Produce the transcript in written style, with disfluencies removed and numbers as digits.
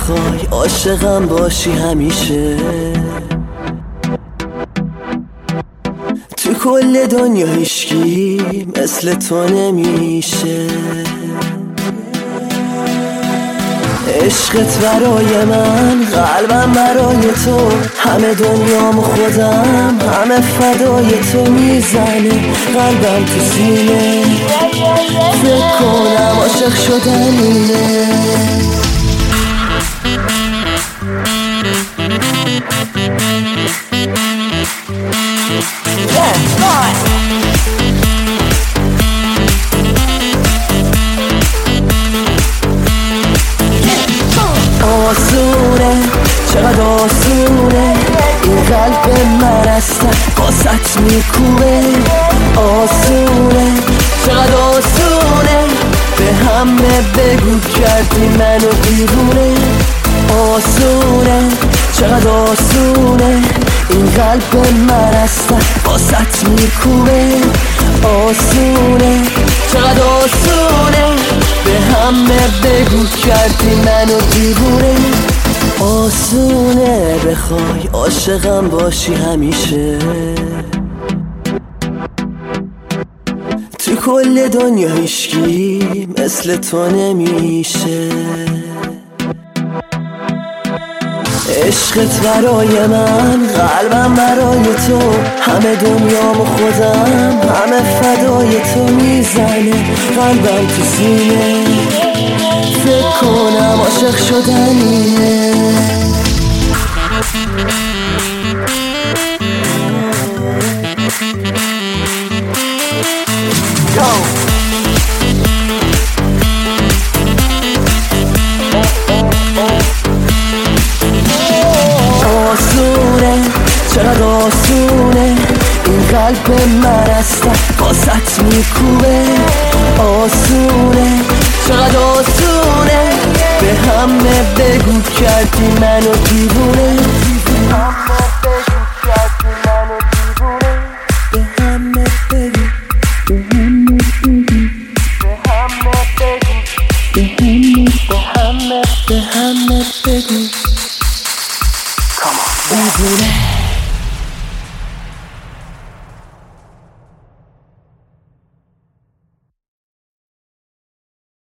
بخوای عاشقم باشی همیشه، تو کل دنیا هیچکی مثل تو نمیشه. عشقت برای من، قلبم برای تو، همه دنیام خودم، همه فدای تو میزنه قلبم تو سینه. فکر کنم عاشق شدن اینه. آسونه، چقدر آسونه، این قلب من اصلا واسط میکوبه. آسونه، چقدر آسونه، به همه بگو کردی منو دیوونه. آسونه، چقدر آسونه، این قلب من اصلا واسط میکوبه. آسونه، چقدر آسونه، به همه بگو کردی منو دیوونه. آسونه بخوای عاشقم باشی همیشه، تو کل دنیا هیچکی مثل تو نمیشه. عشقت برای من، قلبم برای تو، همه دنیام خودم، همه فدای تو میزنه قلبم تو سینه. فکر کنم عاشق شدن اینه. آسونه، چقدر آسونه، این قلب من اصلا واسط میکوبه. آسونه، چقدر آسونه، به همه بگو کردی منو دیوونه. به همه بگو، به همه بگو، به همه بگو، به همه بگو. دیوونه.